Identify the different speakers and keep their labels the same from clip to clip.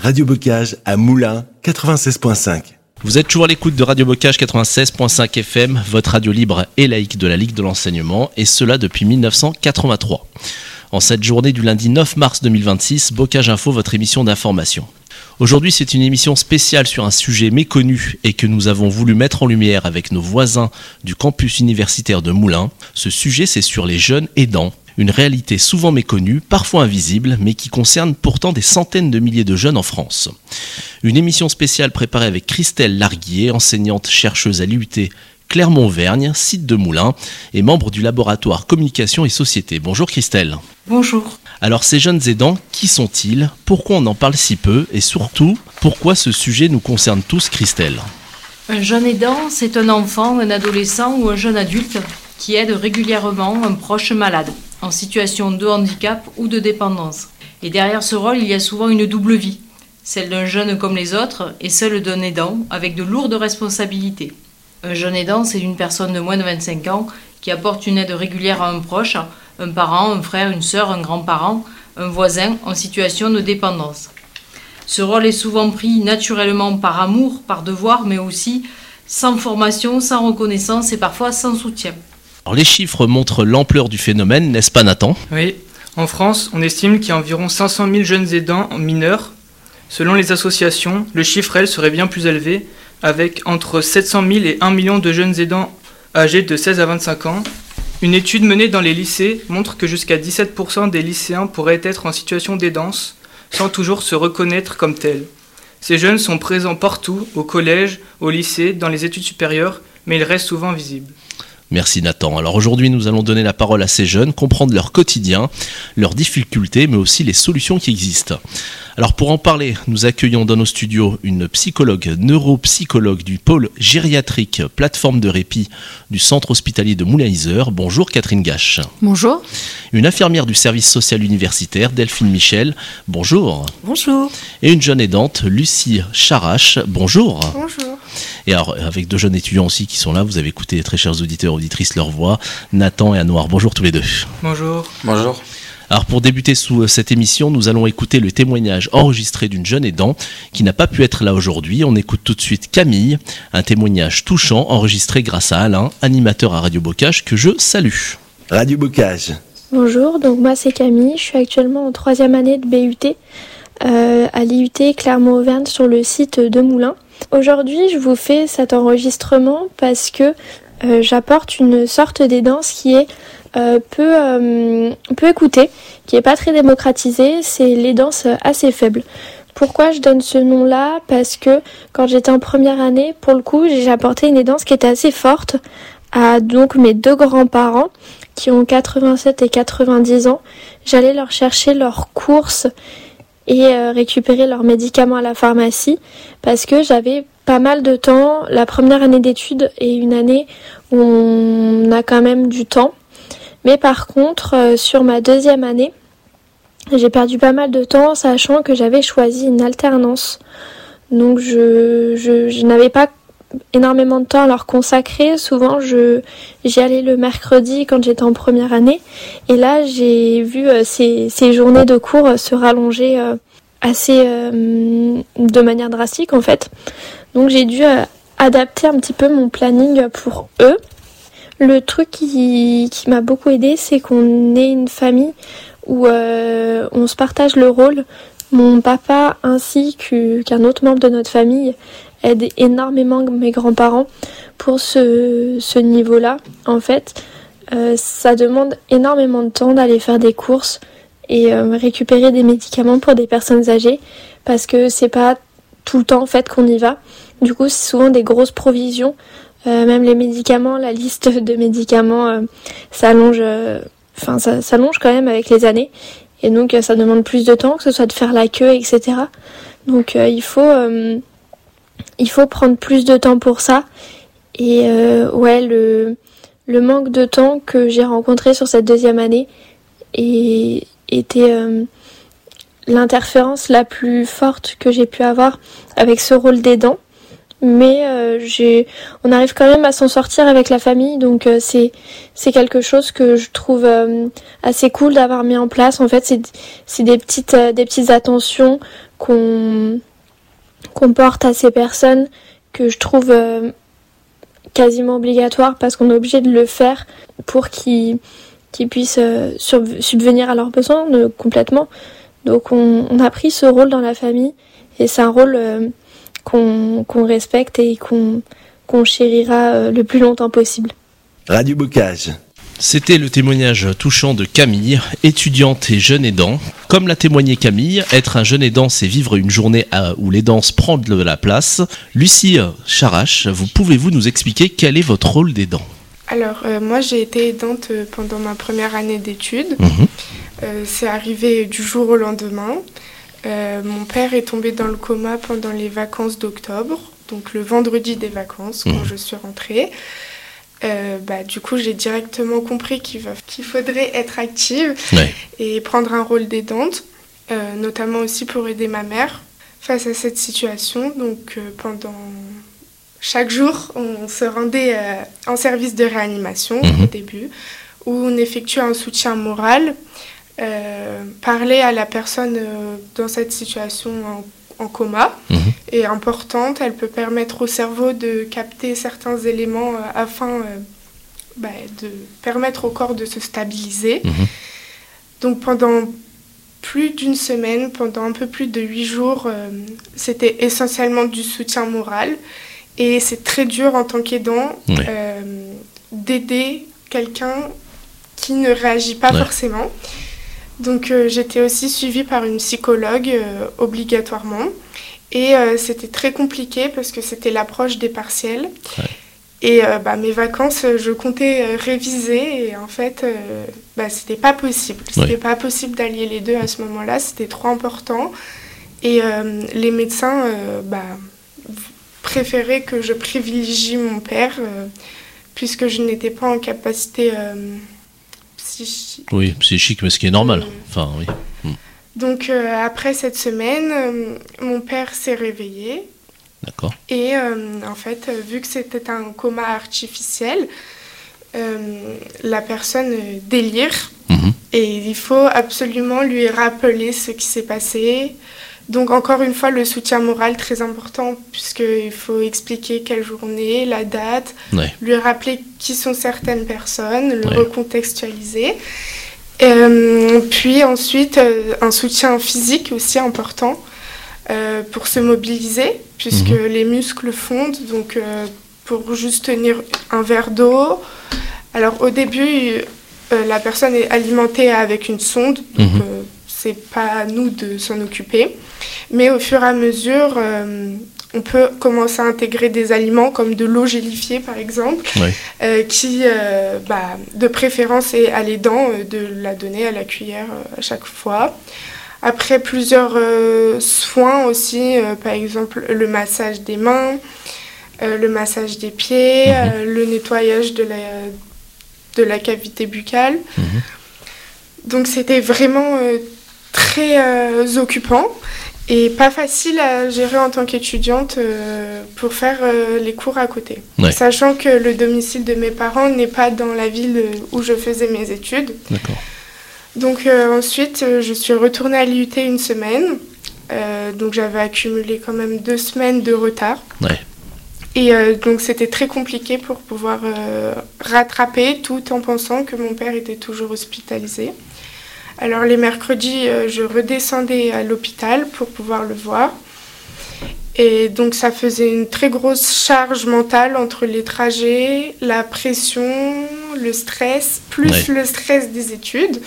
Speaker 1: Radio Bocage à Moulins 96.5.
Speaker 2: Vous êtes toujours à l'écoute de Radio Bocage 96.5 FM, votre radio libre et laïque de la Ligue de l'enseignement, et cela depuis 1983. En cette journée du lundi 9 mars 2026, Bocage Info, votre émission d'information. Aujourd'hui, c'est une émission spéciale sur un sujet méconnu et que nous avons voulu mettre en lumière avec nos voisins du campus universitaire de Moulins. Ce sujet, c'est sur les jeunes aidants. Une réalité souvent méconnue, parfois invisible, mais qui concerne pourtant des centaines de milliers de jeunes en France. Une émission spéciale préparée avec Christelle Larguier, enseignante chercheuse à l'IUT Clermont-Auvergne, site de Moulins, et membre du laboratoire Communication et Société. Bonjour Christelle.
Speaker 3: Bonjour.
Speaker 2: Alors ces jeunes aidants, qui sont-ils ? Pourquoi on en parle si peu ? Et surtout, pourquoi ce sujet nous concerne tous, Christelle ?
Speaker 3: Un jeune aidant, c'est un enfant, un adolescent ou un jeune adulte qui aide régulièrement un proche malade, en situation de handicap ou de dépendance. Et derrière ce rôle, il y a souvent une double vie, celle d'un jeune comme les autres et celle d'un aidant avec de lourdes responsabilités. Un jeune aidant, c'est une personne de moins de 25 ans qui apporte une aide régulière à un proche, un parent, un frère, une sœur, un grand-parent, un voisin en situation de dépendance. Ce rôle est souvent pris naturellement par amour, par devoir, mais aussi sans formation, sans reconnaissance et parfois sans soutien.
Speaker 2: Alors, les chiffres montrent l'ampleur du phénomène, n'est-ce pas Nathan ?
Speaker 4: Oui, en France, on estime qu'il y a environ 500 000 jeunes aidants mineurs. Selon les associations, le chiffre, elle, serait bien plus élevé, avec entre 700 000 et 1 million de jeunes aidants âgés de 16 à 25 ans. Une étude menée dans les lycées montre que jusqu'à 17% des lycéens pourraient être en situation d'aidance, sans toujours se reconnaître comme tels. Ces jeunes sont présents partout, au collège, au lycée, dans les études supérieures, mais ils restent souvent invisibles.
Speaker 2: Merci Nathan. Alors aujourd'hui, nous allons donner la parole à ces jeunes, comprendre leur quotidien, leurs difficultés, mais aussi les solutions qui existent. Alors pour en parler, nous accueillons dans nos studios une psychologue, neuropsychologue du pôle gériatrique plateforme de répit du centre hospitalier de Moulins-Isère. Bonjour Catherine Gache.
Speaker 5: Bonjour.
Speaker 2: Une infirmière du service social universitaire, Delphine Michel. Bonjour.
Speaker 5: Bonjour.
Speaker 2: Et une jeune aidante, Lucie Charache. Bonjour.
Speaker 5: Bonjour.
Speaker 2: Et alors, avec deux jeunes étudiants aussi qui sont là, vous avez écouté, très chers auditeurs et auditrices, leur voix, Nathan et Anouar. Bonjour tous les deux.
Speaker 4: Bonjour.
Speaker 6: Bonjour.
Speaker 2: Alors pour débuter sous cette émission, nous allons écouter le témoignage enregistré d'une jeune aidante qui n'a pas pu être là aujourd'hui. On écoute tout de suite Camille, un témoignage touchant enregistré grâce à Alain, animateur à Radio Bocage, que je salue.
Speaker 1: Radio Bocage.
Speaker 7: Bonjour, donc moi c'est Camille, je suis actuellement en 3e année de BUT à l'IUT Clermont-Auvergne sur le site de Moulins. Aujourd'hui je vous fais cet enregistrement parce que j'apporte une sorte d'aidance qui est peu écoutée, qui est pas très démocratisée, c'est l'aidance assez faible. Pourquoi je donne ce nom-là ? Parce que quand j'étais en première année, pour le coup, j'ai apporté une aidance qui était assez forte à donc mes deux grands-parents qui ont 87 et 90 ans. J'allais leur chercher leurs courses et récupérer leurs médicaments à la pharmacie parce que j'avais pas mal de temps. La première année d'études est une année où on a quand même du temps. Mais par contre, sur ma 2e année, j'ai perdu pas mal de temps, sachant que j'avais choisi une alternance. Donc je n'avais pas énormément de temps à leur consacrer. Souvent, j'y allais le mercredi quand j'étais en première année. Et là, j'ai vu ces journées de cours se rallonger assez de manière drastique, en fait. Donc j'ai dû adapter un petit peu mon planning pour eux. Le truc qui m'a beaucoup aidée, c'est qu'on est une famille où on se partage le rôle. Mon papa ainsi qu'un autre membre de notre famille aident énormément mes grands-parents pour ce niveau-là. En fait, ça demande énormément de temps d'aller faire des courses et récupérer des médicaments pour des personnes âgées parce que c'est pas tout le temps en fait qu'on y va. Du coup, c'est souvent des grosses provisions. Même les médicaments, la liste de médicaments s'allonge quand même avec les années. Et donc ça demande plus de temps, que ce soit de faire la queue, etc. Donc il faut prendre plus de temps pour ça. Et le manque de temps que j'ai rencontré sur cette 2e année était l'interférence la plus forte que j'ai pu avoir avec ce rôle d'aidant. Mais on arrive quand même à s'en sortir avec la famille, donc c'est quelque chose que je trouve assez cool d'avoir mis en place. En fait, c'est des petites attentions qu'on porte à ces personnes que je trouve quasiment obligatoire parce qu'on est obligé de le faire pour qu'ils puissent subvenir à leurs besoins complètement. Donc on a pris ce rôle dans la famille et c'est un rôle qu'on respecte et qu'on chérira le plus longtemps possible.
Speaker 1: Radio Bocage.
Speaker 2: C'était le témoignage touchant de Camille, étudiante et jeune aidant. Comme l'a témoigné Camille, être un jeune aidant, c'est vivre une journée où l'aidance prend de la place. Lucie Charache, pouvez-vous nous expliquer quel est votre rôle d'aidant ?
Speaker 5: Alors, moi, j'ai été aidante pendant ma première année d'études. C'est arrivé du jour au lendemain. Mon père est tombé dans le coma pendant les vacances d'octobre, donc le vendredi des vacances, quand je suis rentrée. Du coup, j'ai directement compris qu'il faudrait être active et prendre un rôle d'aidante, notamment aussi pour aider ma mère face à cette situation. Donc, pendant chaque jour, on se rendait en service de réanimation au début, où on effectue un soutien moral, parler à la personne dans cette situation en coma est importante. Elle peut permettre au cerveau de capter certains éléments afin de permettre au corps de se stabiliser. Donc pendant plus d'une semaine, pendant un peu plus de 8 jours, c'était essentiellement du soutien moral. Et c'est très dur en tant qu'aidant d'aider quelqu'un qui ne réagit pas forcément. Donc j'étais aussi suivie par une psychologue obligatoirement. Et c'était très compliqué parce que c'était l'approche des partiels. Et mes vacances, je comptais réviser et en fait, c'était pas possible. C'était pas possible d'allier les deux à ce moment-là, c'était trop important. Et les médecins préféraient que je privilégie mon père puisque je n'étais pas en capacité psychique.
Speaker 2: Oui, psychique, mais ce qui est normal.
Speaker 5: Donc après cette semaine, mon père s'est réveillé.
Speaker 2: D'accord.
Speaker 5: Et en fait, vu que c'était un coma artificiel, la personne délire. Et il faut absolument lui rappeler ce qui s'est passé. Donc encore une fois, le soutien moral très important puisqu'il faut expliquer quelle journée, la date, lui rappeler qui sont certaines personnes, le recontextualiser. Puis ensuite, un soutien physique aussi important pour se mobiliser puisque les muscles fondent. Donc pour juste tenir un verre d'eau. Alors au début, la personne est alimentée avec une sonde. Donc c'est pas à nous de s'en occuper. Mais au fur et à mesure, on peut commencer à intégrer des aliments comme de l'eau gélifiée par exemple, qui de préférence est à l'aidant de la donner à la cuillère à chaque fois. Après plusieurs soins aussi, par exemple le massage des mains, le massage des pieds, le nettoyage de la cavité buccale. Donc c'était vraiment très occupant. Et pas facile à gérer en tant qu'étudiante pour faire les cours à côté. Sachant que le domicile de mes parents n'est pas dans la ville où je faisais mes études.
Speaker 2: D'accord.
Speaker 5: Donc ensuite, je suis retournée à l'IUT une semaine. Donc j'avais accumulé quand même 2 semaines de retard. Et donc c'était très compliqué pour pouvoir rattraper tout en pensant que mon père était toujours hospitalisé. Alors les mercredis, je redescendais à l'hôpital pour pouvoir le voir. Et donc ça faisait une très grosse charge mentale entre les trajets, la pression, le stress, plus le stress des études.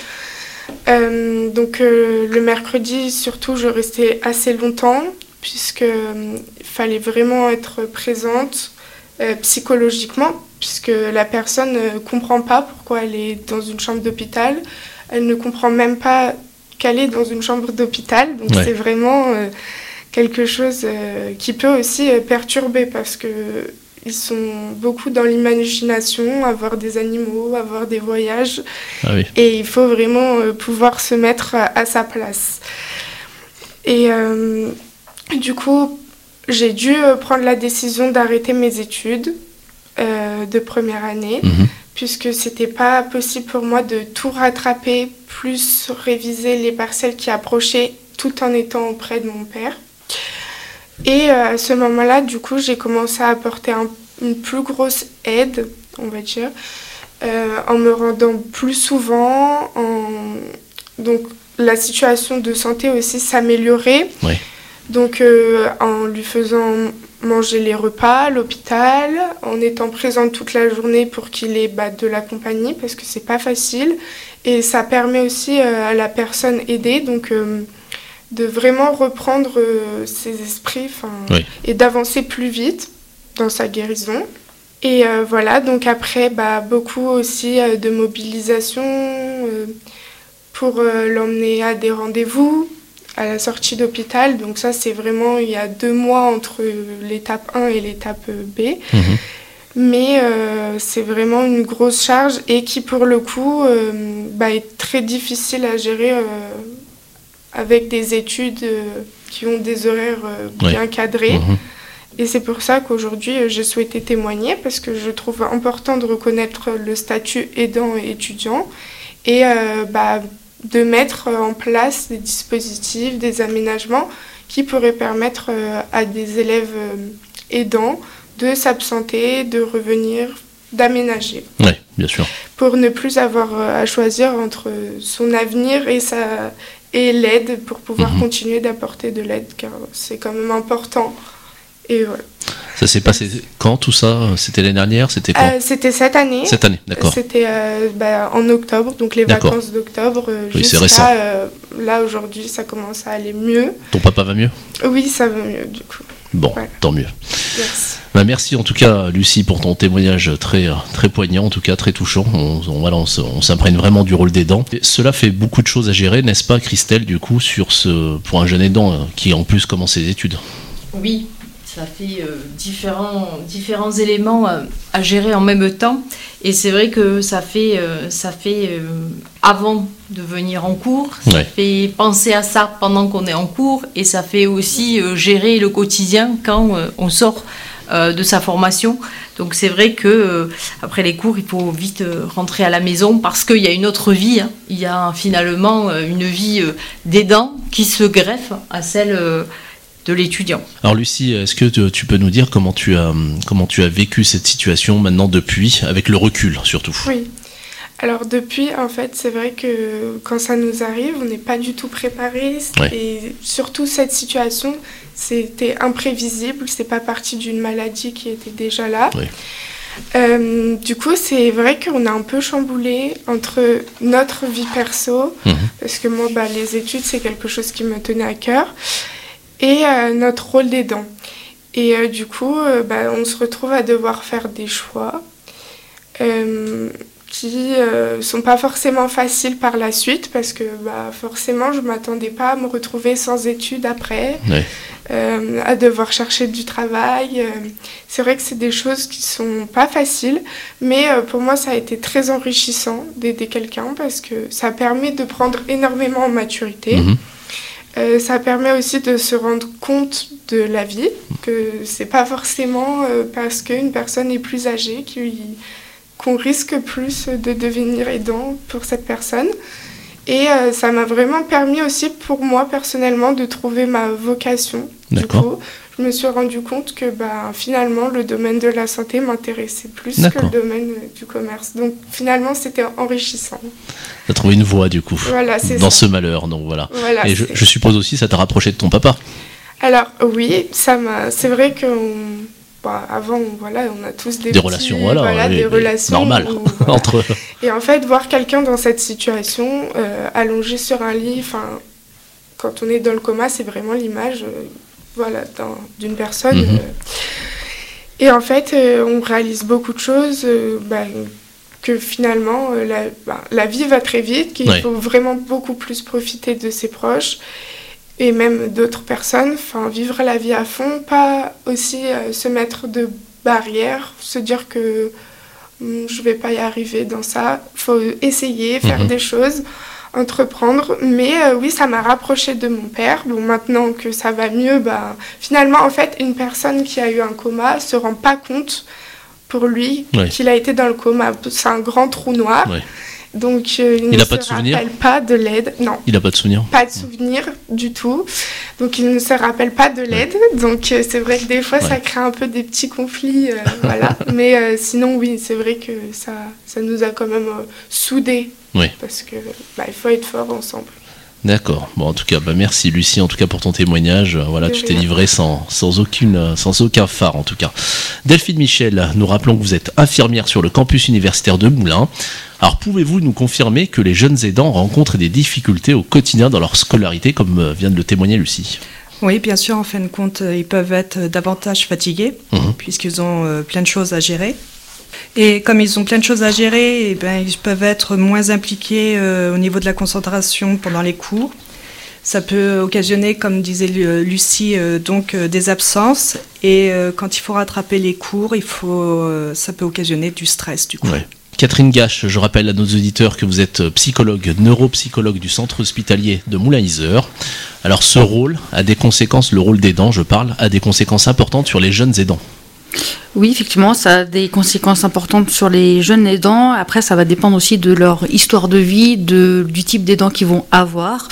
Speaker 5: Donc le mercredi, surtout, je restais assez longtemps puisqu'il fallait vraiment être présente psychologiquement puisque la personne ne comprend pas pourquoi elle est dans une chambre d'hôpital. Elle ne comprend même pas qu'elle est dans une chambre d'hôpital. Donc c'est vraiment quelque chose qui peut aussi perturber parce qu'ils sont beaucoup dans l'imagination, avoir des animaux, avoir des voyages. Et il faut vraiment pouvoir se mettre à sa place. Et du coup, j'ai dû prendre la décision d'arrêter mes études de première année. Puisque c'était pas possible pour moi de tout rattraper, plus réviser les partiels qui approchaient tout en étant auprès de mon père. Et à ce moment-là, du coup, j'ai commencé à apporter une plus grosse aide, on va dire, en me rendant plus souvent. Donc, la situation de santé aussi s'améliorait.
Speaker 2: Oui.
Speaker 5: Donc, en lui faisant manger les repas à l'hôpital, en étant présente toute la journée pour qu'il ait de la compagnie, parce que c'est pas facile. Et ça permet aussi à la personne aidée, donc de vraiment reprendre ses esprits et d'avancer plus vite dans sa guérison. Et voilà, donc après, beaucoup aussi de mobilisation pour l'emmener à des rendez-vous, à la sortie d'hôpital. Donc ça, c'est vraiment, il y a 2 mois entre l'étape 1 et l'étape B. Mais c'est vraiment une grosse charge et qui, pour le coup, est très difficile à gérer avec des études qui ont des horaires bien cadrés. Et c'est pour ça qu'aujourd'hui, j'ai souhaité témoigner, parce que je trouve important de reconnaître le statut aidant et étudiant et de mettre en place des dispositifs, des aménagements qui pourraient permettre à des élèves aidants de s'absenter, de revenir, d'aménager.
Speaker 2: Oui, bien sûr.
Speaker 5: Pour ne plus avoir à choisir entre son avenir et l'aide, pour pouvoir continuer d'apporter de l'aide, car c'est quand même important. Et voilà.
Speaker 2: Ça s'est passé quand, tout ça? C'était l'année dernière? C'était quand?
Speaker 5: C'était cette année.
Speaker 2: Cette année, d'accord.
Speaker 5: C'était en octobre, donc les vacances d'octobre.
Speaker 2: Oui, c'est récent.
Speaker 5: Là, aujourd'hui, ça commence à aller mieux.
Speaker 2: Ton papa va mieux?
Speaker 5: Oui, ça va mieux, du coup.
Speaker 2: Bon,
Speaker 5: voilà.
Speaker 2: Tant mieux.
Speaker 5: Merci.
Speaker 2: Merci en tout cas, Lucie, pour ton témoignage très, très poignant, en tout cas très touchant. On s'imprègne vraiment du rôle d'aidant. Cela fait beaucoup de choses à gérer, n'est-ce pas, Christelle, du coup, pour un jeune aidant qui en plus commence ses études?
Speaker 3: Oui. Ça fait différents éléments à gérer en même temps. Et c'est vrai que ça fait avant de venir en cours, ça fait penser à ça pendant qu'on est en cours, et ça fait aussi gérer le quotidien quand on sort de sa formation. Donc c'est vrai que après les cours, il faut vite rentrer à la maison, parce qu'il y a une autre vie. Il y a finalement une vie d'aidant qui se greffe à celle de l'étudiant.
Speaker 2: Alors Lucie, est-ce que tu peux nous dire comment tu as vécu cette situation maintenant depuis, avec le recul surtout?
Speaker 5: Oui. Alors depuis, en fait, c'est vrai que quand ça nous arrive, on n'est pas du tout préparé. Et surtout cette situation, c'était imprévisible. C'est pas parti d'une maladie qui était déjà là. Du coup, c'est vrai qu'on a un peu chamboulé entre notre vie perso, parce que moi, les études, c'est quelque chose qui me tenait à cœur, et notre rôle d'aidant. Et du coup, on se retrouve à devoir faire des choix qui sont pas forcément faciles par la suite, parce que forcément, je m'attendais pas à me retrouver sans études après, à devoir chercher du travail. C'est vrai que c'est des choses qui sont pas faciles, mais pour moi, ça a été très enrichissant d'aider quelqu'un, parce que ça permet de prendre énormément en maturité. Ça permet aussi de se rendre compte de la vie, que c'est pas forcément parce qu'une personne est plus âgée qu'on risque plus de devenir aidant pour cette personne. Et ça m'a vraiment permis aussi, pour moi personnellement, de trouver ma vocation. Du coup, je me suis rendu compte que finalement, le domaine de la santé m'intéressait plus que le domaine du commerce. Donc finalement, c'était enrichissant.
Speaker 2: Tu as trouvé une voie, du coup, dans ce malheur. Donc, voilà. Et je suppose aussi ça t'a rapproché de ton papa. Alors oui, c'est vrai que avant, on a tous des relations,
Speaker 5: des relations
Speaker 2: normales entre.
Speaker 5: Et en fait, voir quelqu'un dans cette situation, allongé sur un lit, quand on est dans le coma, c'est vraiment l'image, d'une personne. Et en fait, on réalise beaucoup de choses, que finalement, la vie va très vite, qu'il faut vraiment beaucoup plus profiter de ses proches. Et même d'autres personnes, vivre la vie à fond, pas aussi se mettre de barrières, se dire que je vais pas y arriver dans ça. Il faut essayer, faire des choses, entreprendre. Mais oui, ça m'a rapprochée de mon père. Bon, maintenant que ça va mieux, finalement, en fait, une personne qui a eu un coma se rend pas compte pour lui qu'il a été dans le coma. C'est un grand trou noir. Donc, il ne se rappelle pas de l'aide. Non.
Speaker 2: Il n'a pas de souvenir.
Speaker 5: Pas de souvenir du tout. Donc, il ne se rappelle pas de l'aide. Donc, c'est vrai que des fois, ça crée un peu des petits conflits. Voilà. Mais sinon, oui, c'est vrai que ça nous a quand même soudés. Oui. Parce que il faut être fort ensemble.
Speaker 2: D'accord. Bon, en tout cas, merci Lucie, en tout cas pour ton témoignage. Voilà, tu t'es livrée sans aucun phare, en tout cas. Delphine Michel, nous rappelons que vous êtes infirmière sur le campus universitaire de Moulins. Alors, pouvez-vous nous confirmer que les jeunes aidants rencontrent des difficultés au quotidien dans leur scolarité, comme vient de le témoigner Lucie ?
Speaker 6: Oui, bien sûr, en fin de compte, ils peuvent être davantage fatigués, puisqu'ils ont plein de choses à gérer. Et comme ils ont plein de choses à gérer, ils peuvent être moins impliqués au niveau de la concentration pendant les cours. Ça peut occasionner, comme disait Lucie, des absences. Et quand il faut rattraper les cours, ça peut occasionner du stress, du coup. Ouais.
Speaker 2: Catherine Gache, je rappelle à nos auditeurs que vous êtes psychologue, neuropsychologue du centre hospitalier de Moulins-Isère. Alors ce rôle a des conséquences, le rôle d'aidant, je parle, a des conséquences importantes sur les jeunes aidants.
Speaker 8: Oui, effectivement, ça a des conséquences importantes sur les jeunes aidants. Après, ça va dépendre aussi de leur histoire de vie, du type d'aidant qu'ils vont avoir,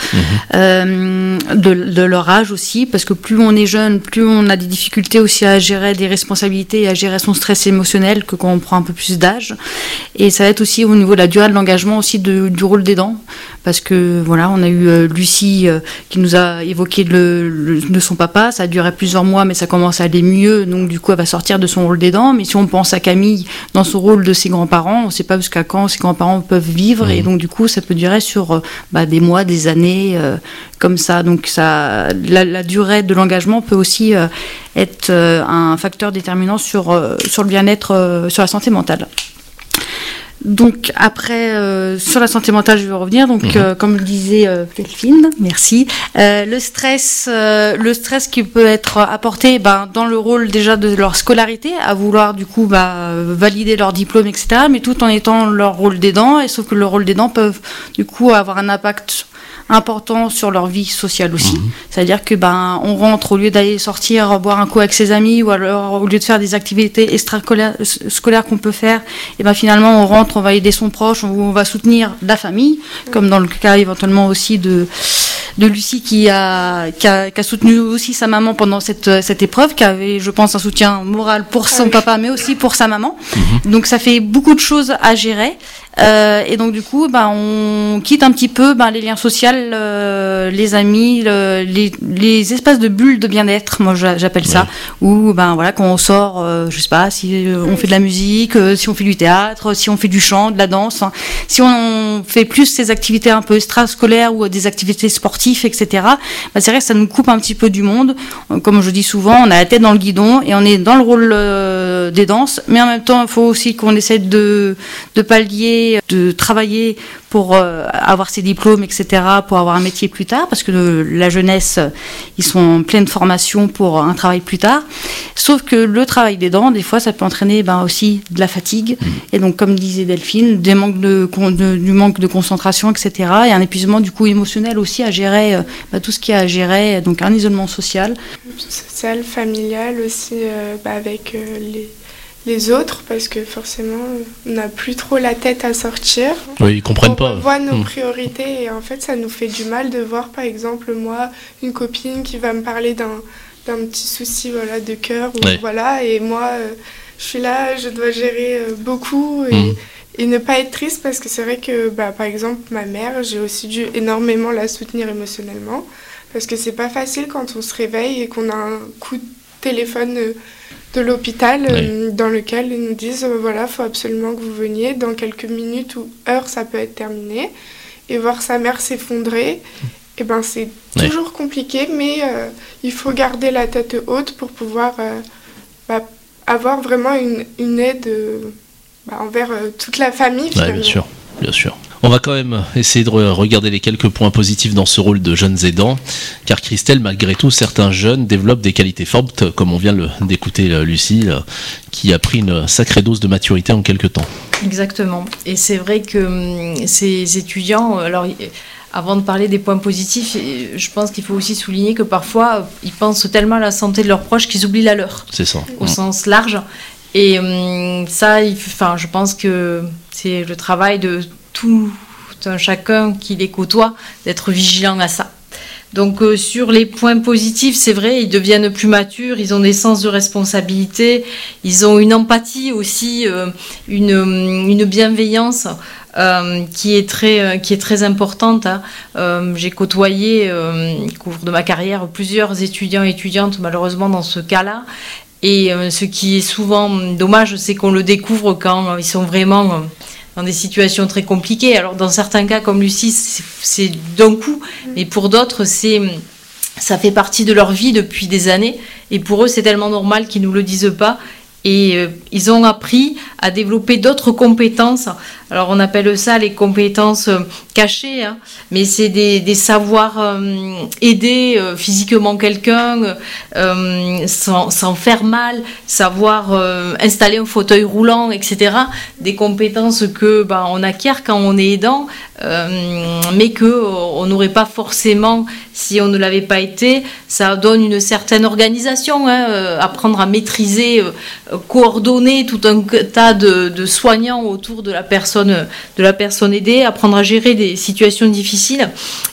Speaker 8: de leur âge aussi, parce que plus on est jeune, plus on a des difficultés aussi à gérer des responsabilités et à gérer son stress émotionnel que quand on prend un peu plus d'âge. Et ça va être aussi au niveau de la durée de l'engagement aussi du rôle d'aidant, parce que voilà, on a eu Lucie qui nous a évoqué de son papa. Ça a duré plusieurs mois, mais ça commence à aller mieux, donc du coup, elle va sortir de son rôle d'aidant. Mais si on pense à Camille dans son rôle de ses grands-parents, on ne sait pas jusqu'à quand ses grands-parents peuvent vivre, et donc du coup ça peut durer sur des mois, des années, comme ça. Donc la durée de l'engagement peut aussi être un facteur déterminant sur le bien-être, sur la santé mentale. Donc après, sur la santé mentale, je vais revenir. Donc comme le disait Delphine, merci. Le stress qui peut être apporté dans le rôle déjà de leur scolarité, à vouloir du coup valider leur diplôme, etc. Mais tout en étant leur rôle d'aidant, et sauf que le rôle d'aidant peuvent du coup avoir un impact important sur leur vie sociale aussi. C'est-à-dire que on rentre, au lieu d'aller sortir boire un coup avec ses amis, ou alors au lieu de faire des activités extrascolaires qu'on peut faire, et finalement on rentre, on va aider son proche, on va soutenir la famille, comme dans le cas éventuellement aussi de Lucie qui a soutenu aussi sa maman pendant cette épreuve, qui avait, je pense, un soutien moral pour son papa, mais aussi pour sa maman. Donc ça fait beaucoup de choses à gérer. Et donc du coup, on quitte un petit peu les liens sociaux, les amis, les espaces de bulles de bien-être, moi j'appelle ça, où quand on sort, je sais pas, si on fait de la musique, si on fait du théâtre, si on fait du chant, de la danse, si on fait plus ces activités un peu extrascolaires ou des activités sportives, etc. C'est vrai que ça nous coupe un petit peu du monde. Comme je dis souvent, on a la tête dans le guidon et on est dans le rôle des danses, mais en même temps, il faut aussi qu'on essaie de pallier, de travailler pour avoir ses diplômes, etc., pour avoir un métier plus tard, parce que la jeunesse, ils sont en pleine formation pour un travail plus tard. Sauf que le travail d'aidant, des fois, ça peut entraîner aussi de la fatigue, et donc, comme disait Delphine, du manque de concentration, etc., et un épuisement, du coup, émotionnel aussi à gérer, tout ce qu'il y a à gérer, donc un isolement social.
Speaker 5: Social, familial aussi, avec les autres, parce que forcément on n'a plus trop la tête à sortir.
Speaker 2: Oui, ils comprennent pas.
Speaker 5: On voit nos priorités, et en fait ça nous fait du mal de voir, par exemple, moi, une copine qui va me parler d'un petit souci de cœur, et moi je suis là, je dois gérer beaucoup, et ne pas être triste, parce que c'est vrai que par exemple ma mère, j'ai aussi dû énormément la soutenir émotionnellement, parce que c'est pas facile quand on se réveille et qu'on a un coup de téléphone de l'hôpital dans lequel ils nous disent faut absolument que vous veniez dans quelques minutes ou heures, ça peut être terminé, et voir sa mère s'effondrer, et c'est toujours compliqué, mais il faut garder la tête haute pour pouvoir avoir vraiment une aide envers toute la famille finalement.
Speaker 2: Bien sûr. On va quand même essayer de regarder les quelques points positifs dans ce rôle de jeunes aidants, car Christelle, malgré tout, certains jeunes développent des qualités fortes, comme on vient d'écouter Lucie, qui a pris une sacrée dose de maturité en quelques temps.
Speaker 3: Exactement. Et c'est vrai que ces étudiants, alors avant de parler des points positifs, je pense qu'il faut aussi souligner que parfois, ils pensent tellement à la santé de leurs proches qu'ils oublient la leur.
Speaker 2: C'est ça.
Speaker 3: Au sens large. Et ça, je pense que c'est le travail de tout un chacun qui les côtoie d'être vigilant à ça. Donc sur les points positifs, c'est vrai, ils deviennent plus matures, ils ont des sens de responsabilité, ils ont une empathie aussi, une bienveillance qui est très importante. J'ai côtoyé au cours de ma carrière plusieurs étudiants et étudiantes malheureusement dans ce cas-là. Et ce qui est souvent dommage, c'est qu'on le découvre quand ils sont vraiment dans des situations très compliquées. Alors dans certains cas, comme Lucie, c'est d'un coup, mais pour d'autres, ça fait partie de leur vie depuis des années. Et pour eux, c'est tellement normal qu'ils ne nous le disent pas. Et ils ont appris à développer d'autres compétences. Alors on appelle ça les compétences cachées, hein, mais c'est des savoirs aider physiquement quelqu'un sans faire mal, savoir installer un fauteuil roulant, etc. Des compétences que on acquiert quand on est aidant, mais que on n'aurait pas forcément si on ne l'avait pas été. Ça donne une certaine organisation, apprendre à maîtriser, coordonner tout un tas de soignants autour de la personne aidée, apprendre à gérer des situations difficiles.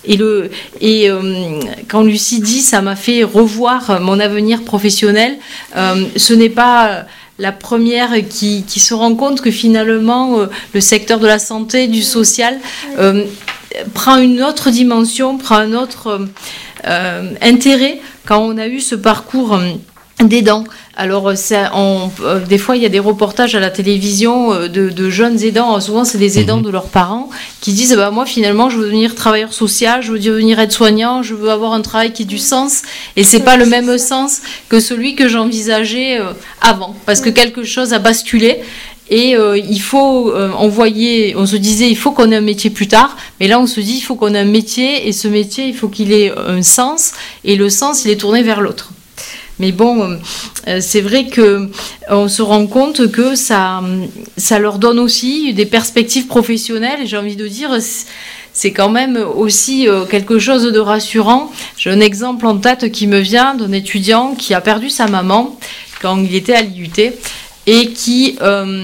Speaker 3: Et quand Lucie dit, ça m'a fait revoir mon avenir professionnel. Ce n'est pas la première qui se rend compte que finalement le secteur de la santé, du social, prend une autre dimension, prend un autre intérêt quand on a eu ce parcours d'aidants. Alors, des fois, il y a des reportages à la télévision de jeunes aidants. Souvent, c'est des aidants de leurs parents qui disent moi, finalement, je veux devenir travailleur social, je veux devenir aide-soignant, je veux avoir un travail qui ait du sens. Et c'est pas le même sens que celui que j'envisageais avant, parce que quelque chose a basculé. Et il faut on se disait il faut qu'on ait un métier plus tard, mais là on se dit il faut qu'on ait un métier, et ce métier il faut qu'il ait un sens, et le sens il est tourné vers l'autre. Mais bon, c'est vrai que on se rend compte que ça leur donne aussi des perspectives professionnelles, et j'ai envie de dire c'est quand même aussi quelque chose de rassurant. J'ai un exemple en tête qui me vient d'un étudiant qui a perdu sa maman quand il était à l'IUT, et qui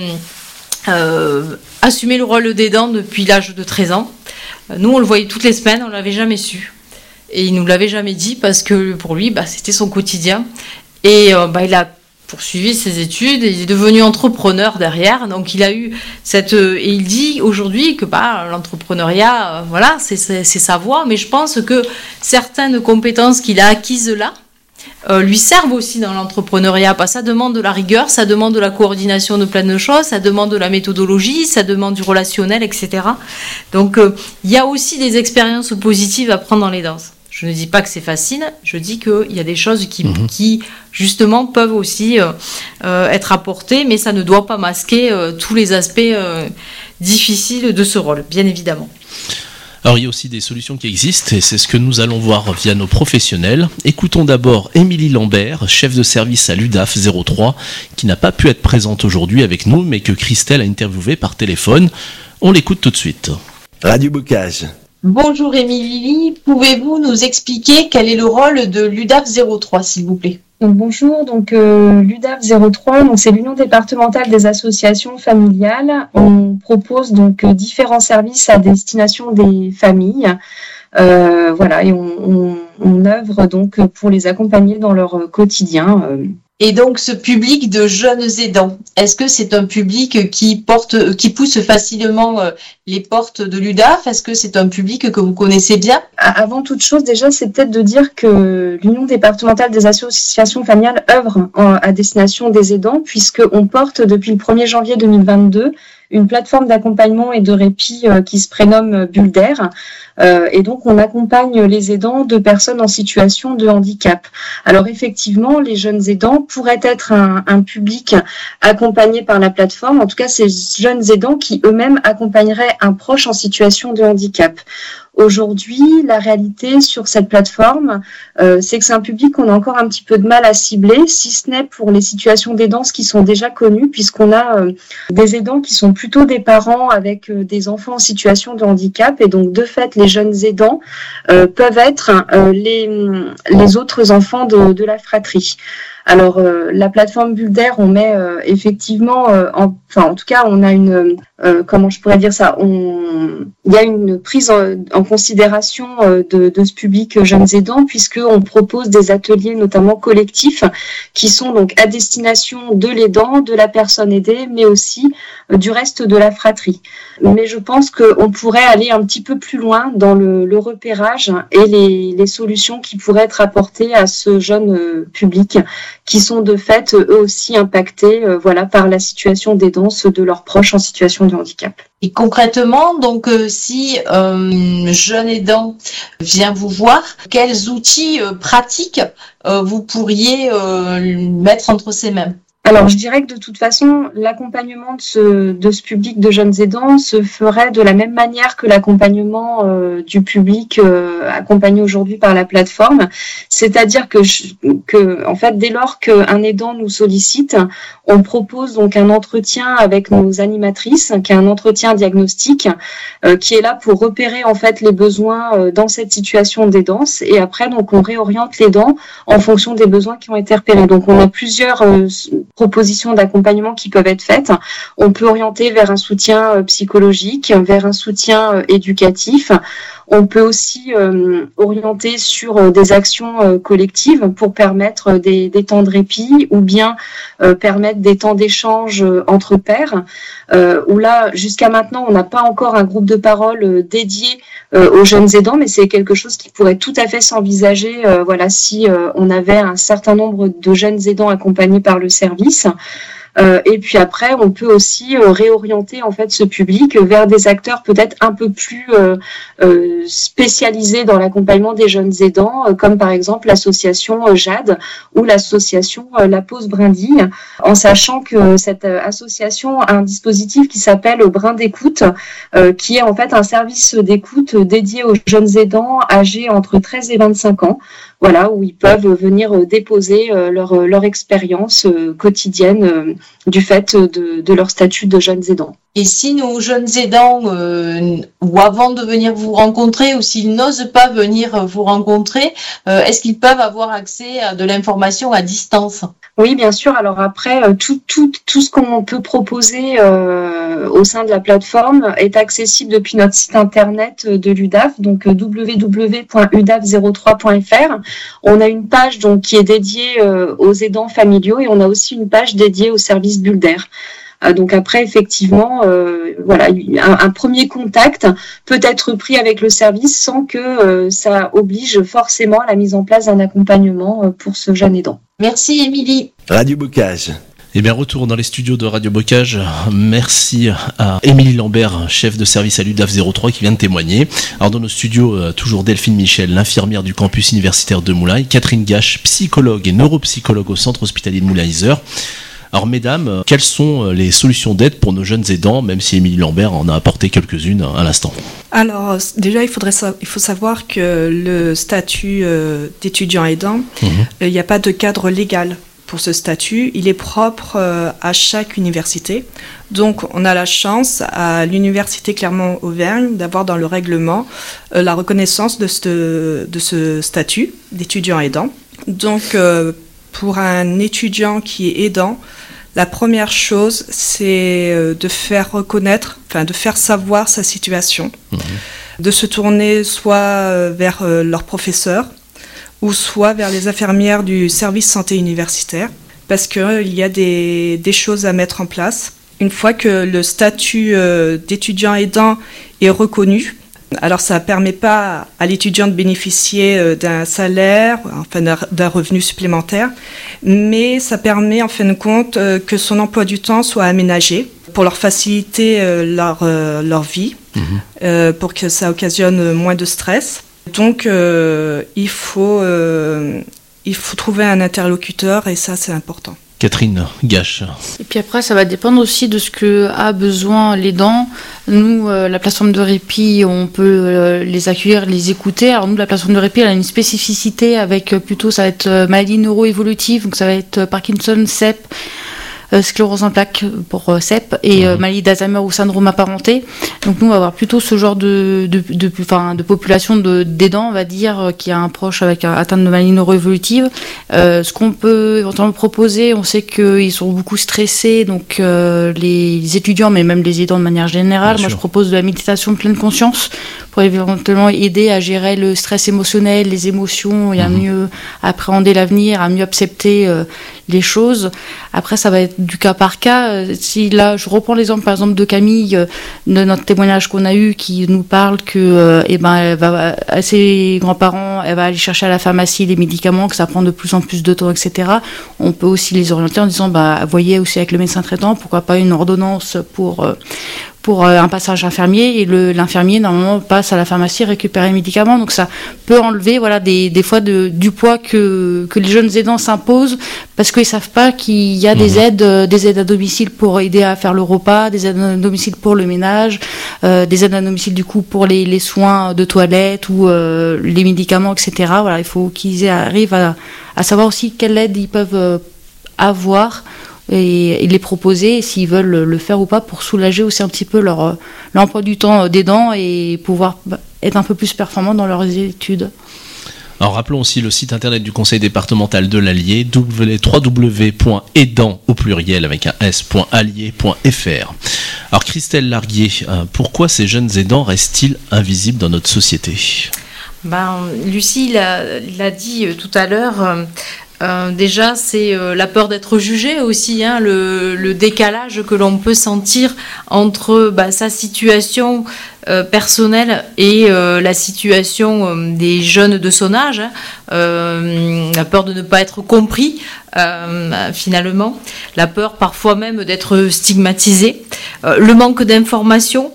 Speaker 3: assumait le rôle d'aidant depuis l'âge de 13 ans. Nous, on le voyait toutes les semaines, on ne l'avait jamais su. Et il ne nous l'avait jamais dit parce que pour lui, c'était son quotidien. Et il a poursuivi ses études, et il est devenu entrepreneur derrière. Donc il a eu et il dit aujourd'hui que l'entrepreneuriat, c'est sa voie. Mais je pense que certaines compétences qu'il a acquises là, lui servent aussi dans l'entrepreneuriat. Ça demande de la rigueur, ça demande de la coordination de plein de choses, ça demande de la méthodologie, ça demande du relationnel, etc. Donc il y a aussi des expériences positives à prendre dans les danses. Je ne dis pas que c'est facile, je dis qu'il y a des choses qui justement peuvent aussi être apportées, mais ça ne doit pas masquer tous les aspects difficiles de ce rôle, bien évidemment.
Speaker 2: Alors il y a aussi des solutions qui existent, et c'est ce que nous allons voir via nos professionnels. Écoutons d'abord Émilie Lambert, chef de service à l'UDAF 03, qui n'a pas pu être présente aujourd'hui avec nous, mais que Christelle a interviewé par téléphone. On l'écoute tout de suite.
Speaker 1: Radio Bocage.
Speaker 9: Bonjour Émilie, pouvez-vous nous expliquer quel est le rôle de l'UDAF 03, s'il vous plaît ?
Speaker 10: Donc, bonjour, l'UDAF 03, c'est l'Union départementale des associations familiales. On propose différents services à destination des familles. Et on œuvre pour les accompagner dans leur quotidien.
Speaker 9: Et donc ce public de jeunes aidants, est-ce que c'est un public qui pousse facilement les portes de l'UDAF ? Est-ce que c'est un public que vous connaissez bien ?
Speaker 10: Avant toute chose, déjà, c'est peut-être de dire que l'Union départementale des associations familiales œuvre à destination des aidants, puisqu'on porte depuis le 1er janvier 2022 une plateforme d'accompagnement et de répit qui se prénomme Bulle d'Air. Et donc, on accompagne les aidants de personnes en situation de handicap. Alors, effectivement, les jeunes aidants pourraient être un public accompagné par la plateforme. En tout cas, ces jeunes aidants qui eux-mêmes accompagneraient un proche en situation de handicap. Aujourd'hui, la réalité sur cette plateforme, c'est que c'est un public qu'on a encore un petit peu de mal à cibler, si ce n'est pour les situations d'aidants qui sont déjà connues, puisqu'on a des aidants qui sont plutôt des parents avec des enfants en situation de handicap, et donc de fait, les jeunes aidants peuvent être les autres enfants de la fratrie. Alors, la plateforme Bulder, on met effectivement, en tout cas, on a une, comment je pourrais dire ça, il y a une prise en considération de ce public jeunes aidants, puisqu'on propose des ateliers notamment collectifs qui sont donc à destination de l'aidant, de la personne aidée, mais aussi du reste de la fratrie. Mais je pense qu'on pourrait aller un petit peu plus loin dans le repérage et les solutions qui pourraient être apportées à ce jeune public qui sont de fait eux aussi impactés par la situation d'aidance de leurs proches en situation de handicap.
Speaker 9: Et concrètement, donc si un jeune aidant vient vous voir, quels outils pratiques vous pourriez mettre entre ses mains ?
Speaker 10: Alors, je dirais que de toute façon, l'accompagnement de ce public de jeunes aidants se ferait de la même manière que l'accompagnement du public accompagné aujourd'hui par la plateforme. C'est-à-dire que en fait, dès lors qu'un aidant nous sollicite, on propose donc un entretien avec nos animatrices, qui est un entretien diagnostique, qui est là pour repérer en fait les besoins dans cette situation d'aidance. Et après, donc, on réoriente l'aidant en fonction des besoins qui ont été repérés. Donc, on a plusieurs propositions d'accompagnement qui peuvent être faites. On peut orienter vers un soutien psychologique, vers un soutien éducatif. On peut aussi orienter sur des actions collectives pour permettre des temps de répit ou bien permettre des temps d'échange entre pairs. Où là, jusqu'à maintenant, on n'a pas encore un groupe de parole dédié aux jeunes aidants, mais c'est quelque chose qui pourrait tout à fait s'envisager si on avait un certain nombre de jeunes aidants accompagnés par le service. Et puis après, on peut aussi réorienter en fait ce public vers des acteurs peut-être un peu plus spécialisés dans l'accompagnement des jeunes aidants, comme par exemple l'association JAD ou l'association La Pause Brindille, en sachant que cette association a un dispositif qui s'appelle Brin d'écoute, qui est en fait un service d'écoute dédié aux jeunes aidants âgés entre 13 et 25 ans. Voilà, où ils peuvent venir déposer leur expérience quotidienne du fait de leur statut de jeunes aidants.
Speaker 9: Et si nos jeunes aidants, ou avant de venir vous rencontrer, ou s'ils n'osent pas venir vous rencontrer, est-ce qu'ils peuvent avoir accès à de l'information à distance ?
Speaker 10: Oui, bien sûr. Alors après, tout ce qu'on peut proposer au sein de la plateforme est accessible depuis notre site internet de l'UDAF, donc www.udaf03.fr. On a une page donc qui est dédiée aux aidants familiaux et on a aussi une page dédiée au service Bulder. Donc après, effectivement, un premier contact peut être pris avec le service sans que ça oblige forcément à la mise en place d'un accompagnement pour ce jeune aidant.
Speaker 9: Merci Émilie.
Speaker 1: Radio Bocage.
Speaker 2: Eh bien, retour dans les studios de Radio Bocage. Merci à Émilie Lambert, chef de service à l'UDAF 03, qui vient de témoigner. Alors, dans nos studios, toujours Delphine Michel, l'infirmière du campus universitaire de Moulins, Catherine Gache, psychologue et neuropsychologue au centre hospitalier de Moulins-Isère. Alors, mesdames, quelles sont les solutions d'aide pour nos jeunes aidants, même si Émilie Lambert en a apporté quelques-unes à l'instant ?
Speaker 6: Alors, déjà, il faut savoir que le statut d'étudiant aidant, il n'y a pas de cadre légal pour ce statut. Il est propre à chaque université. Donc, on a la chance à l'université Clermont-Auvergne d'avoir dans le règlement la reconnaissance de ce statut d'étudiant aidant. Donc, pour un étudiant qui est aidant, la première chose, c'est de faire savoir sa situation, de se tourner soit vers leur professeur, ou soit vers les infirmières du service santé universitaire, parce qu'il y a des choses à mettre en place. Une fois que le statut d'étudiant aidant est reconnu, alors ça ne permet pas à l'étudiant de bénéficier d'un salaire, enfin d'un revenu supplémentaire, mais ça permet en fin de compte que son emploi du temps soit aménagé pour leur faciliter leur vie, pour que ça occasionne moins de stress. Donc il faut trouver un interlocuteur et ça c'est important.
Speaker 2: Catherine Gache.
Speaker 8: Et puis après, ça va dépendre aussi de ce que a besoin l'aidant. Nous, la plateforme de répit, on peut les accueillir, les écouter. Alors nous, la plateforme de répit, elle a une spécificité avec plutôt, ça va être maladie neuroévolutive, donc ça va être Parkinson, CEP, sclérose en plaques pour CEP et maladie d'Alzheimer ou syndrome apparenté. Donc nous, on va avoir plutôt ce genre de population d'aidants, on va dire, qui a un proche avec atteinte de maladie neuroévolutive. Ce qu'on peut éventuellement proposer, on sait qu'ils sont beaucoup stressés, donc les étudiants, mais même les aidants de manière générale. Moi, je propose de la méditation de pleine conscience pour éventuellement aider à gérer le stress émotionnel, les émotions, et à mieux appréhender l'avenir, à mieux accepter les choses. Après, ça va être du cas par cas. Si là, je reprends l'exemple par exemple de Camille, de notre témoignage qu'on a eu, qui nous parle que elle va à ses grands-parents, elle va aller chercher à la pharmacie les médicaments, que ça prend de plus en plus de temps, etc. On peut aussi les orienter en disant, voyez aussi avec le médecin traitant, pourquoi pas une ordonnance pour un passage infirmier, et l'infirmier normalement passe à la pharmacie récupérer les médicaments. Donc ça peut enlever des fois du poids que les jeunes aidants s'imposent parce qu'ils savent pas qu'il y a des aides à domicile pour aider à faire le repas, des aides à domicile pour le ménage, des aides à domicile du coup pour les soins de toilette ou les médicaments, etc. Voilà, il faut qu'ils arrivent à savoir aussi quelle aide ils peuvent avoir et les proposer, s'ils veulent le faire ou pas, pour soulager aussi un petit peu l'emploi du temps d'aidant et pouvoir être un peu plus performants dans leurs études.
Speaker 2: Alors rappelons aussi le site internet du conseil départemental de l'Allier, www.aidant au pluriel avec un s.allier.fr. Alors Christelle Larguier, pourquoi ces jeunes aidants restent-ils invisibles dans notre société ?
Speaker 3: Lucie l'a dit tout à l'heure. Déjà, c'est la peur d'être jugé aussi, le décalage que l'on peut sentir entre sa situation personnelle et la situation des jeunes de son âge, la peur de ne pas être compris finalement, la peur parfois même d'être stigmatisé, le manque d'informations.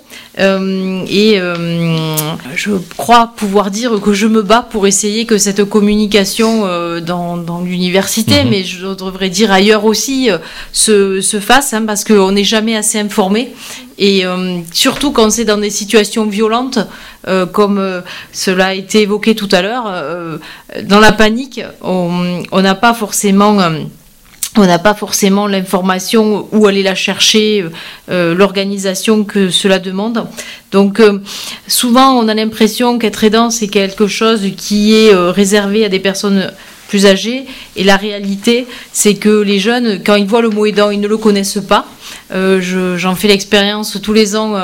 Speaker 3: Je crois pouvoir dire que je me bats pour essayer que cette communication dans l'université, mais je devrais dire ailleurs aussi, se fasse, parce qu'on n'est jamais assez informé. Et surtout quand c'est dans des situations violentes, comme cela a été évoqué tout à l'heure, dans la panique, on n'a pas forcément... On n'a pas forcément l'information où aller la chercher, l'organisation que cela demande. Donc souvent on a l'impression qu'être aidant c'est quelque chose qui est réservé à des personnes plus âgées, et la réalité c'est que les jeunes, quand ils voient le mot aidant, ils ne le connaissent pas. J'en fais l'expérience tous les ans,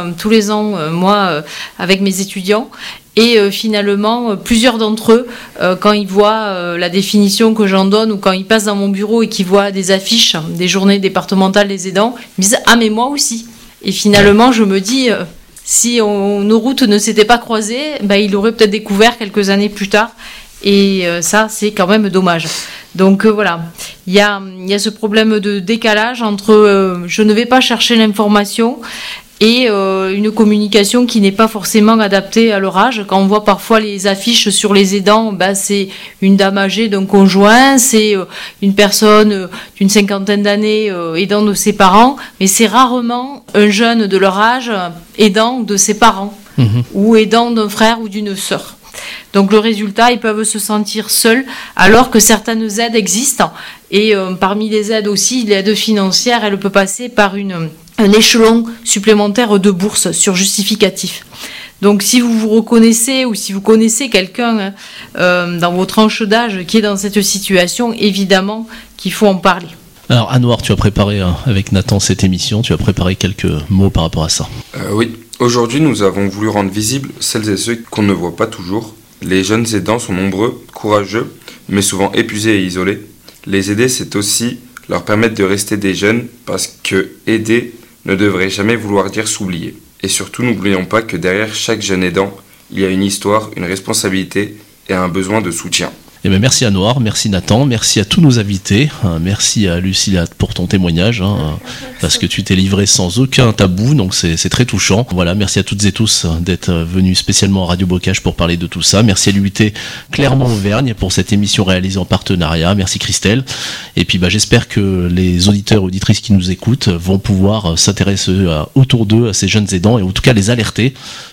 Speaker 3: moi avec mes étudiants. Et finalement, plusieurs d'entre eux, quand ils voient la définition que j'en donne, ou quand ils passent dans mon bureau et qu'ils voient des affiches des journées départementales des aidants, ils me disent « Ah, mais moi aussi !» Et finalement, je me dis, si nos routes ne s'étaient pas croisées, ils l'auraient peut-être découvert quelques années plus tard. Et ça, c'est quand même dommage. Donc voilà, il y a ce problème de décalage entre je ne vais pas chercher l'information et une communication qui n'est pas forcément adaptée à leur âge. Quand on voit parfois les affiches sur les aidants, c'est une dame âgée d'un conjoint, c'est une personne d'une 50aine d'années aidant de ses parents, mais c'est rarement un jeune de leur âge aidant de ses parents, ou aidant d'un frère ou d'une sœur. Donc le résultat, ils peuvent se sentir seuls alors que certaines aides existent. Et parmi les aides aussi, l'aide financière, elle peut passer par un échelon supplémentaire de bourse sur justificatif. Donc si vous vous reconnaissez ou si vous connaissez quelqu'un dans vos tranches d'âge qui est dans cette situation, évidemment qu'il faut en parler.
Speaker 2: Alors Anouar, tu as préparé avec Nathan cette émission, tu as préparé quelques mots par rapport à ça.
Speaker 11: Oui, aujourd'hui nous avons voulu rendre visibles celles et ceux qu'on ne voit pas toujours. Les jeunes aidants sont nombreux, courageux, mais souvent épuisés et isolés. Les aider, c'est aussi leur permettre de rester des jeunes, parce que aider ne devrait jamais vouloir dire s'oublier. Et surtout, n'oublions pas que derrière chaque jeune aidant, il y a une histoire, une responsabilité et un besoin de soutien.
Speaker 2: Eh bien, merci Anouar, merci Nathan, merci à tous nos invités, merci à Lucie pour ton témoignage, parce que tu t'es livré sans aucun tabou, donc c'est très touchant. Voilà, merci à toutes et tous d'être venus spécialement à Radio Bocage pour parler de tout ça. Merci à l'UT Clermont-Auvergne pour cette émission réalisée en partenariat. Merci Christelle. Et puis j'espère que les auditeurs et auditrices qui nous écoutent vont pouvoir s'intéresser autour d'eux à ces jeunes aidants, et en tout cas les alerter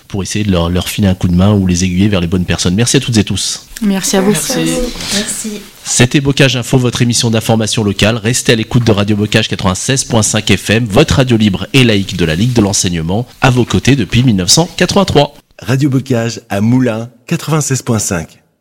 Speaker 2: pour essayer de leur filer un coup de main ou les aiguiller vers les bonnes personnes. Merci à toutes et tous.
Speaker 8: Merci à vous.
Speaker 3: Merci.
Speaker 2: C'était Bocage Info, votre émission d'information locale. Restez à l'écoute de Radio Bocage 96.5 FM, votre radio libre et laïque de la Ligue de l'enseignement, à vos côtés depuis 1983.
Speaker 1: Radio Bocage à Moulins 96.5.